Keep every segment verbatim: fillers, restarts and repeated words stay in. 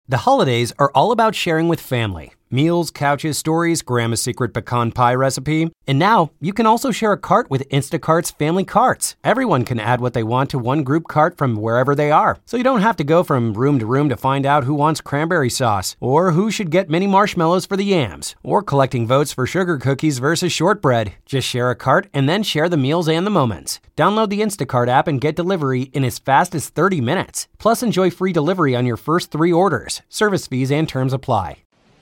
The holidays are all about sharing with family. Meals, couches, stories, Grandma's secret pecan pie recipe. And now, you can also share a cart with Instacart's Family Carts. Everyone can add what they want to one group cart from wherever they are. So you don't have to go from room to room to find out who wants cranberry sauce, or who should get mini marshmallows for the yams, or collecting votes for sugar cookies versus shortbread. Just share a cart and then share the meals and the moments. Download the Instacart app and get delivery in as fast as thirty minutes. Plus, enjoy free delivery on your first three orders. Service fees and terms apply.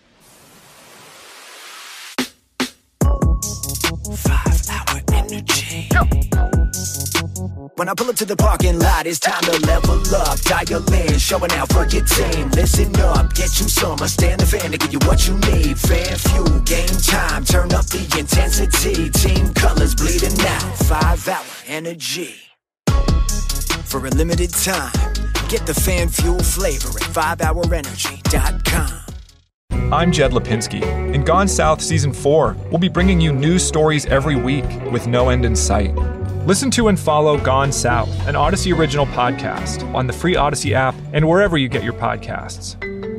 Five-hour energy. When I pull up to the parking lot, it's time to level up. Dial in, showing out for your team. Listen up, get you some. I stand the fan to give you what you need. Fan fuel, game time. Turn up the intensity. Team colors bleeding out. Five-hour energy. For a limited time, get the fan fuel flavor at five hour energy dot com. I'm Jed Lipinski. In Gone South Season four, we'll be bringing you news stories every week with no end in sight. Listen to and follow Gone South, an Odyssey original podcast, on the free Odyssey app and wherever you get your podcasts.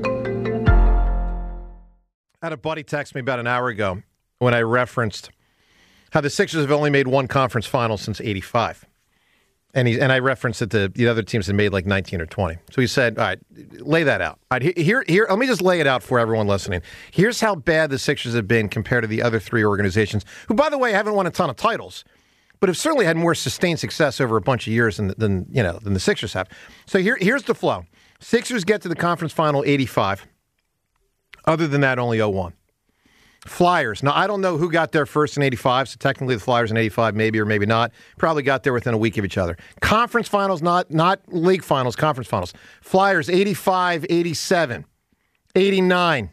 I had a buddy text me about an hour ago when I referenced how the Sixers have only made one conference final since eighty-five. And he and I referenced that the, the other teams had made like nineteen or twenty. So he said, all right, lay that out. All right, here, here, let me just lay it out for everyone listening. Here's how bad the Sixers have been compared to the other three organizations, who, by the way, haven't won a ton of titles, but have certainly had more sustained success over a bunch of years than, than you know than the Sixers have. So here, here's the flow. Sixers get to the conference final eighty-five. Other than that, only oh one. Flyers. Now, I don't know who got there first in eighty-five, so technically the Flyers in eighty-five, maybe or maybe not. Probably got there within a week of each other. Conference finals, not not league finals, conference finals. Flyers, eighty-five, eighty-seven, eighty-nine,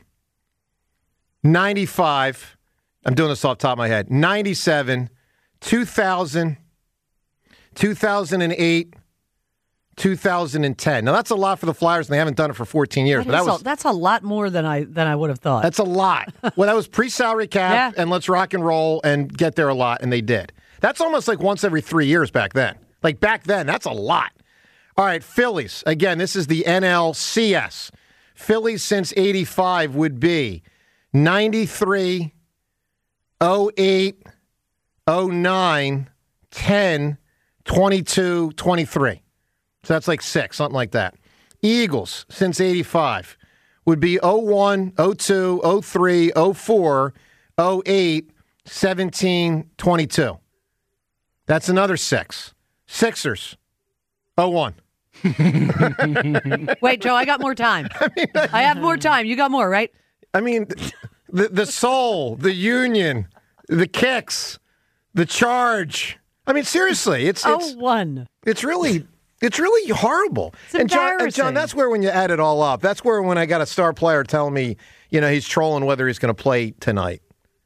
ninety-five. I'm doing this off the top of my head. ninety-seven, two thousand, two thousand eight, two thousand ten. Now, that's a lot for the Flyers, and they haven't done it for fourteen years. That but that was a, that's a lot more than I than I would have thought. That's a lot. Well, that was pre-salary cap, Yeah. and let's rock and roll and get there a lot, and they did. That's almost like once every three years back then. Like back then, that's a lot. All right, Phillies. Again, this is the N L C S. Phillies since eighty-five would be ninety-three, oh eight, oh nine, ten, twenty-two, twenty-three. So that's like six, something like that. Eagles, since eighty-five, would be oh one, oh two, oh three, oh four, oh eight, seventeen, twenty-two. That's another six. Sixers, oh one. Wait, Joe, I got more time. I, mean, I have more time. You got more, right? I mean, the, the soul, the union, the kicks, the charge. I mean, seriously, it's it's oh one. It's really... It's really horrible. It's and John, embarrassing. and John, that's where when you add it all up, that's where when I got a star player telling me, you know, he's trolling whether he's going to play tonight.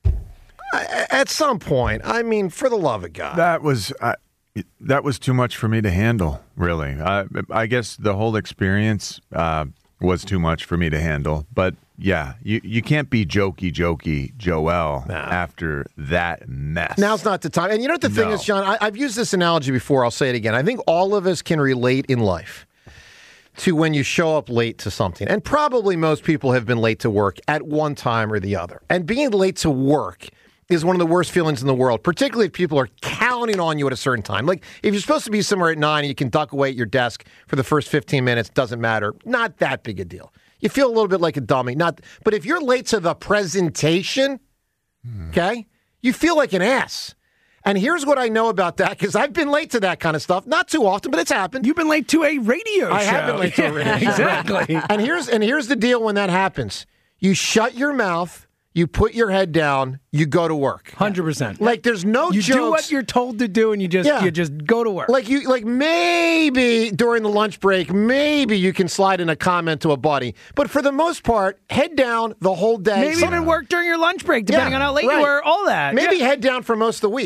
I, at some point, I mean, for the love of God. That was uh, that was too much for me to handle, really. Uh, I guess the whole experience uh, was too much for me to handle. But, yeah, you, you can't be jokey, jokey, Joel, nah. after that mess. Now's not the time. And you know what the thing No. is, John? I, I've used this analogy before. I'll say it again. I think all of us can relate in life to when you show up late to something. And probably most people have been late to work at one time or the other. And being late to work is one of the worst feelings in the world, particularly if people are counting on you at a certain time. Like, if you're supposed to be somewhere at nine and you can duck away at your desk for the first fifteen minutes, doesn't matter. Not that big a deal. You feel a little bit like a dummy. Not, but if you're late to the presentation, hmm. okay, you feel like an ass. And here's what I know about that, because I've been late to that kind of stuff. Not too often, but it's happened. You've been late to a radio I show. I have been late to a radio show. Exactly. And here's and here's the deal when that happens. You shut your mouth, you put your head down, you go to work. one hundred percent. Like, there's no you jokes. do what you're told to do, and you just Yeah. you just go to work. Like, you, like maybe during the lunch break, maybe you can slide in a comment to a buddy. But for the most part, head down the whole day. Maybe Some- even work during your lunch break, depending Yeah, on how late right. you were, all that. Maybe Yeah. head down for most of the week.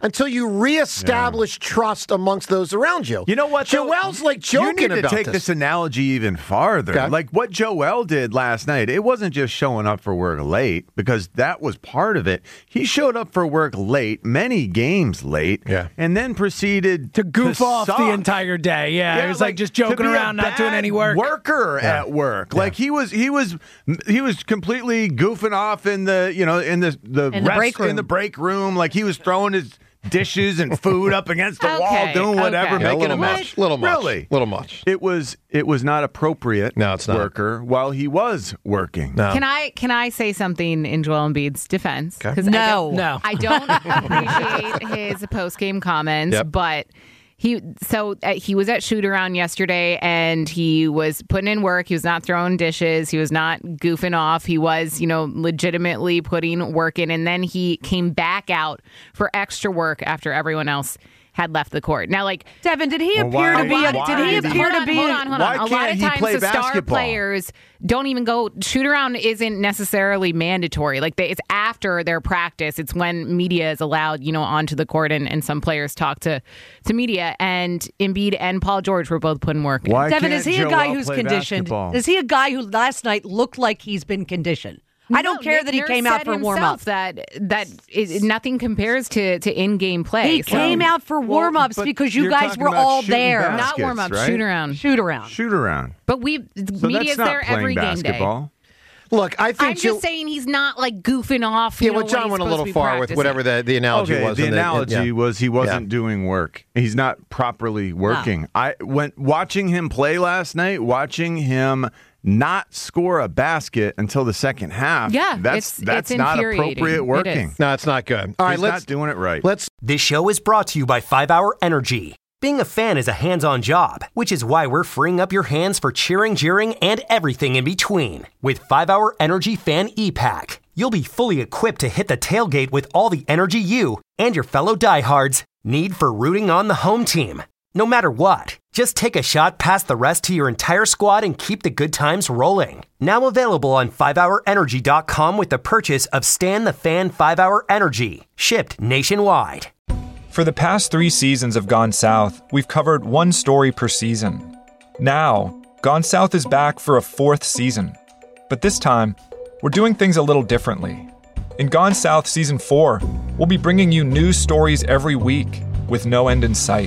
until you reestablish yeah. trust amongst those around you. You know what? Joel's like joking about this. You need to take this. this analogy even farther. Okay. Like what Joel did last night, it wasn't just showing up for work late, because that was part of it. He showed up for work late, many games late, yeah. and then proceeded to goof to off suck. the entire day. Yeah, yeah it was like, like just joking around, not doing any work. Worker yeah. at work, yeah. like he was, he was, he was completely goofing off in the, you know, in the the, in the rest, break room. in the break room, like he was throwing his dishes and food up against the okay, wall, doing whatever, okay. making yeah, a a much, mess. Little much, really, little much. It was, it was not appropriate. No, it's not. Worker while he was working. No. Can I can I say something in Joel Embiid's defense? Okay. No, no, I don't appreciate his post game comments, yep. but. He so uh, he was at shoot around yesterday, and he was putting in work. He was not throwing dishes. He was not goofing off. He was, you know, legitimately putting work in. And then he came back out for extra work after everyone else had left the court. Now, like Devin, did he well, appear why, to be? A, why did he did appear hold to on, be? Hold on, hold why on. A lot can't of he times, play the star basketball? players don't even go shoot around. Isn't necessarily mandatory. Like they, it's after their practice. It's when media is allowed, you know, onto the court, and, and some players talk to to media. And Embiid and Paul George were both putting work in. Why Devin, can't is he Joel a guy who's play conditioned? basketball? Is he a guy who last night looked like he's been conditioned? I don't No, care Nick that he Nurse came out said for warm up. himself That that is, nothing compares to, to in game play. He So- came out for Well, warm ups but because you you're guys talking were about all shooting there. baskets, not warm up, right? shoot around. Shoot around. Shoot around. But we So media's that's not there playing every game day. basketball. Look, I think I'm just you, saying he's not like goofing off. Yeah, You know, well, John when he's went a supposed little to be far with practicing. whatever the, the analogy Okay, was. the in analogy yeah. was he wasn't Yeah. doing work. He's not properly working. I went watching him play last night, watching him not score a basket until the second half. Yeah, that's it's- that's it's not infuriating. appropriate It working. is. No, it's not good. All right, He's let's not doing it right. let's This show is brought to you by five hour Energy. Being a fan is a hands-on job, which is why we're freeing up your hands for cheering, jeering, and everything in between. With five hour Energy Fan E-Pack, you'll be fully equipped to hit the tailgate with all the energy you and your fellow diehards need for rooting on the home team. No matter what, just take a shot past the rest to your entire squad and keep the good times rolling. Now available on five hour energy dot com with the purchase of Stan the Fan five hour Energy, shipped nationwide. For the past three seasons of Gone South, we've covered one story per season. Now, Gone South is back for a fourth season. But this time, we're doing things a little differently. In Gone South Season four, we'll be bringing you news stories every week with no end in sight.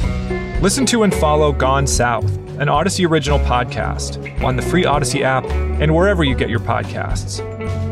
Listen to and follow Gone South, an Odyssey original podcast, on the free Odyssey app and wherever you get your podcasts.